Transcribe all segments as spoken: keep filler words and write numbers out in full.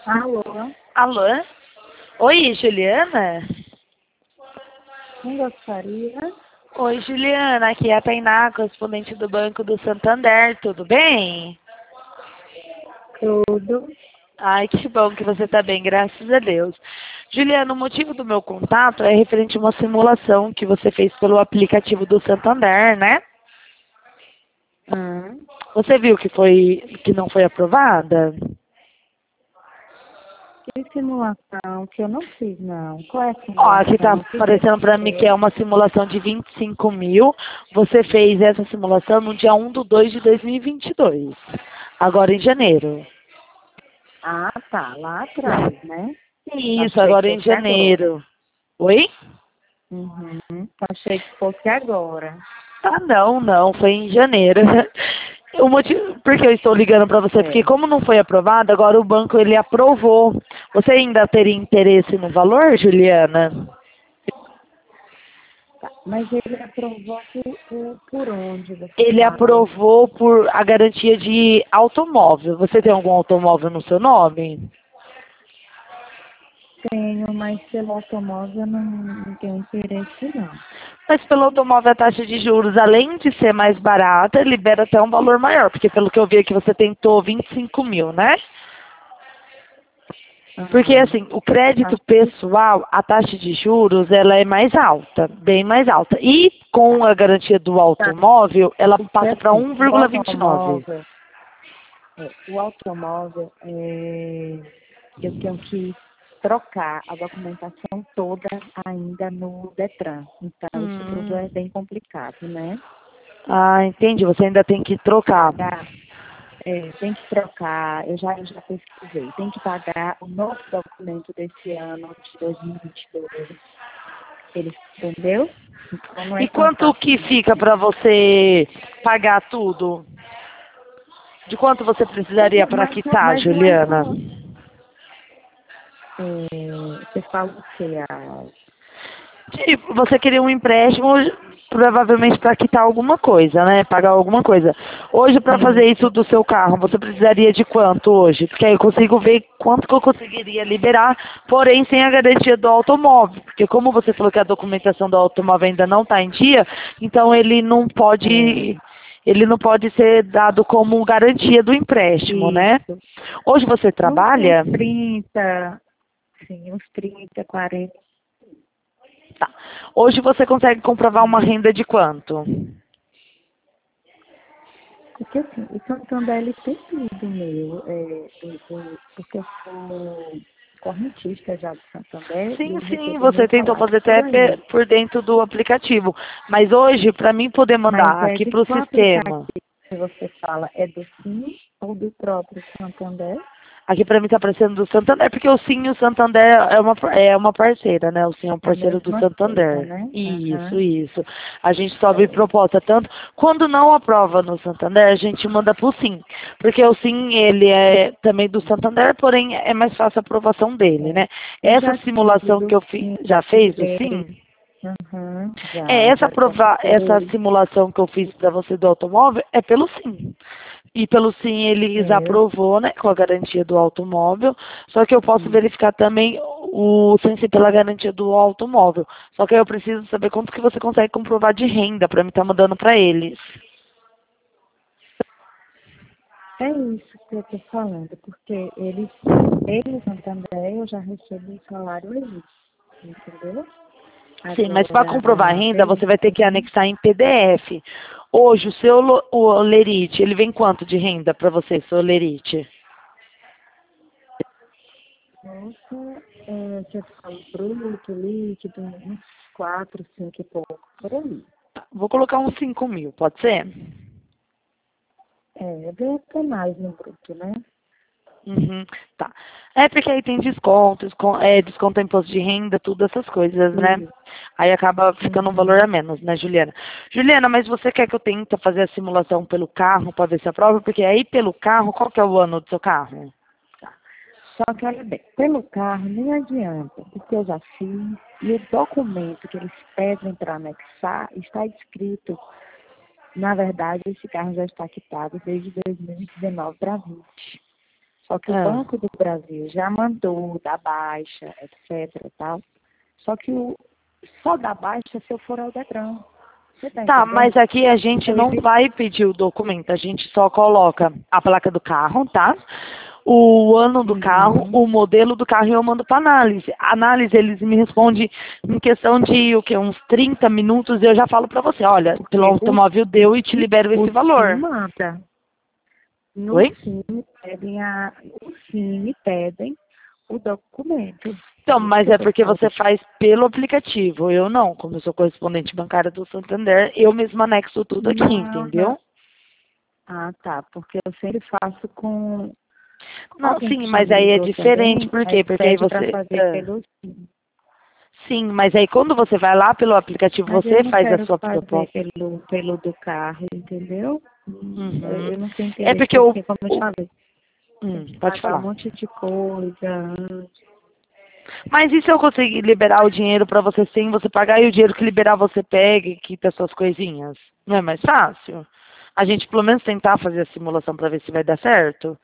Alô? Alô? Oi, Juliana? Quem gostaria? Oi, Juliana. Aqui é a Tainá, correspondente do Banco do Santander. Tudo bem? Tudo. Ai, que bom que você está bem, graças a Deus. Juliana, o motivo do meu contato é referente a uma simulação que você fez pelo aplicativo do Santander, né? Hum. Você viu que foi que não foi aprovada? Que simulação que eu não fiz, não. Qual é a Ó, aqui tá simulação? O que que aparecendo para mim que é foi? uma simulação de vinte e cinco mil. Você fez essa simulação no dia um de dois de dois mil e vinte e dois, agora em janeiro. Ah, tá. Lá atrás, né? Isso, Achei que agora em fosse agora. janeiro. Oi? Uhum. Achei que fosse agora. Ah, não, não, foi em janeiro. O motivo, por que eu estou ligando para você? Porque É. como não foi aprovado, agora o banco ele aprovou. Você ainda teria interesse no valor, Juliana? Tá. Mas ele aprovou por, por, por onde você Ele fala? aprovou por a garantia de automóvel. Você tem algum automóvel no seu nome? Tenho, mas pelo automóvel eu não, não tenho interesse, não. Mas pelo automóvel a taxa de juros, além de ser mais barata, libera até um valor maior. Porque pelo que eu vi aqui, você tentou vinte e cinco mil, né? Porque Aham. assim, o crédito Acho que pessoal, a taxa de juros, ela é mais alta, bem mais alta. E com a garantia do tá. automóvel, ela Porque passa para assim, um o vírgula vinte e nove. automóvel, é, o automóvel, é, eu tenho que trocar a documentação toda ainda no Detran. Então, isso tudo Hum. é bem complicado, né? Ah, entendi. Você ainda tem que trocar. Pagar, é, tem que trocar, eu já, eu já pesquisei, tem que pagar o novo documento desse ano, de dois mil e vinte e dois. Ele entendeu? Então, não é E tão quanto fácil, que não. fica para você pagar tudo? De quanto você precisaria para Mas, quitar, mas não é Juliana? só. É, você fala o quê? A, Tipo, você queria um empréstimo, provavelmente para quitar alguma coisa, né? Pagar alguma coisa. Hoje, para fazer isso isso. do seu carro, você precisaria de quanto hoje? Porque aí eu consigo ver quanto que eu conseguiria liberar, porém sem a garantia do automóvel. Porque como você falou que a documentação do automóvel ainda não está em dia, então ele não É, pode, ele não pode ser dado como garantia do empréstimo, né? isso. Hoje você Uns, uns trabalha? trinta, sim, uns trinta, quarenta. Tá. Hoje você consegue comprovar uma renda de quanto? Porque assim, o Santander ele tem tudo meu, é, do, do, porque eu sou correntista já do Santander e Sim, eu sim, recebo meu você tentou salário fazer por até pe- aí. por dentro do aplicativo. Mas hoje, para mim poder Mas mandar é aqui de para o qual aplicativo sistema, que você fala? É do Sim ou do próprio Santander? aqui para mim está aparecendo do Santander, porque o Sim e o Santander é uma, é uma parceira, né? O Sim é um É a parceiro do mesma coisa, Santander. né? Isso, Aham. isso. A gente sobe É. proposta tanto. Quando não aprova no Santander, a gente manda para o Sim. Porque o Sim, ele é também do Santander, porém é mais fácil a aprovação dele, É. né? Eu Essa já tive simulação do que eu fiz, Sim, já já fez do tirei. Sim? Aham, É, já, essa, já, já prova essa tirei. simulação que eu fiz para você do automóvel é pelo Sim. E pelo Sim eles É, eu, aprovou, né, com a garantia do automóvel. Só que eu posso sim. verificar também o sem ser pela garantia do automóvel. Só que aí eu preciso saber quanto que você consegue comprovar de renda para me estar mandando para eles. É isso que eu estou falando, porque eles, eles Santander, eu já recebi salário aí, entendeu? Sim, mas para Agora, comprovar a a, renda pelo você vai ter que Sim, anexar em P D F. Hoje o seu lo- o Lerite, ele vem quanto de renda para você, seu Lerite? nossa, é, que eu falo bruto, líquido, uns quatro, cinco e pouco, por aí. Vou colocar uns cinco mil, pode ser? É, eu ganho até mais no bruto, né? Uhum, tá. É porque aí tem desconto, desconto, é, desconto em imposto de renda, tudo essas coisas, né? Isso. Aí acaba ficando um valor Uhum. a menos, né, Juliana? Juliana, mas você quer que eu tente fazer a simulação pelo carro para ver se aprova? Porque aí pelo carro, qual que é o ano do seu carro? Só que, olha bem, pelo carro nem adianta, porque eu já fiz, e o documento que eles pedem para anexar está escrito, na verdade, esse carro já está quitado desde dois mil e dezenove para vinte. Só que o Ah. Banco do Brasil já mandou dar baixa, etc e tal. Só que o, só dá baixa se eu for ao Detran. Você tá Tá, entendendo? mas aqui a gente Então, não ele- vai pedir o documento, a gente só coloca a placa do carro, tá? O ano do carro, Uhum. o modelo do carro e eu mando para análise. A análise, eles me respondem em questão de o quê? Uns trinta minutos e eu já falo para você, olha, pelo Porque o automóvel deu e te SIM, libero o esse SIM valor. manda. No Oi? SIM pedem a. O SIM pedem o documento. Então, Por isso mas que eu é tô porque você falando. faz pelo aplicativo, eu não. Como eu sou correspondente bancária do Santander, eu mesmo anexo tudo aqui, Não, não. entendeu? Ah, tá. Porque eu sempre faço com Não, alguém sim, que já mas me aí é ligou diferente, também, por aí quê? Porque aí pede para você... fazer ah, pelo SIM. sim, mas aí quando você vai lá pelo aplicativo, Mas eu você não faz a quero sua fazer proposta. pelo, pelo do carro, entendeu? Hum, Eu, Uhum. eu não sei É entender porque o... porque, como eu te o falei, tem hum, que pode pagar um falar. monte de coisa antes. Mas e se eu conseguir liberar o dinheiro pra você sem você pagar e o dinheiro que liberar você pega e quita as suas coisinhas? Não é mais fácil? A gente pelo menos tentar fazer a simulação pra ver se vai dar certo?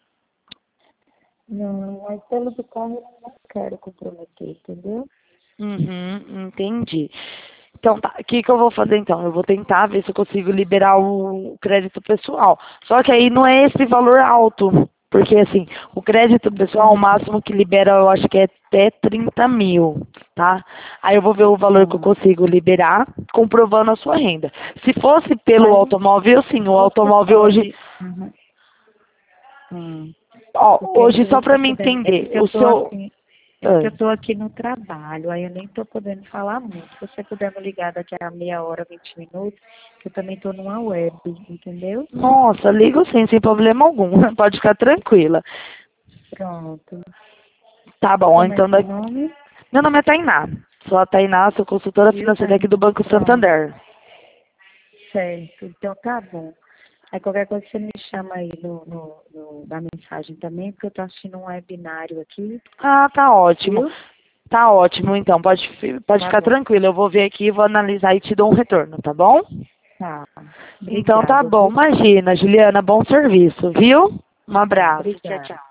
Não, mas pelo do carro eu não quero comprometer, entendeu? Uhum, entendi. Então tá, o que, que eu vou fazer então? Eu vou tentar ver se eu consigo liberar o crédito pessoal. Só que aí não é esse valor alto. Porque assim, o crédito pessoal, o Então, máximo que libera, eu acho que é até trinta mil, tá? Aí eu vou ver o valor que eu ah, consigo liberar, comprovando a sua renda. Se fosse pelo mas automóvel, sim, o você automóvel hoje, pode. Uhum, hum, ó, porque hoje se só você pra me puder. É entender, porque eu o tô seu, assim. É porque ah, eu tô aqui no trabalho, aí eu nem tô podendo falar muito. Se você puder me ligar daqui a meia hora, vinte minutos, que eu também tô numa web, entendeu? nossa, ligo sim, sem problema algum, pode ficar tranquila. Pronto. Tá bom, Como é então seu daqui... nome? Meu nome é Tainá. Sou a Tainá, sou consultora Viu, financeira aqui do Tainá? Banco Pronto. Santander. Certo. Então tá bom. Aí qualquer coisa você me chama aí no, no, no- na mensagem também, porque eu tô assistindo um webinário aqui, Ah, tá ótimo. viu? Tá ótimo, então. Pode, fi- pode Tá ficar bom. tranquilo. Eu vou ver aqui, vou analisar e te dou um retorno, tá bom? Tá. Então tá Obrigada, bom. viu? Imagina, Juliana, bom serviço, viu? Um Tá, abraço. Tchau, obrigada. tchau.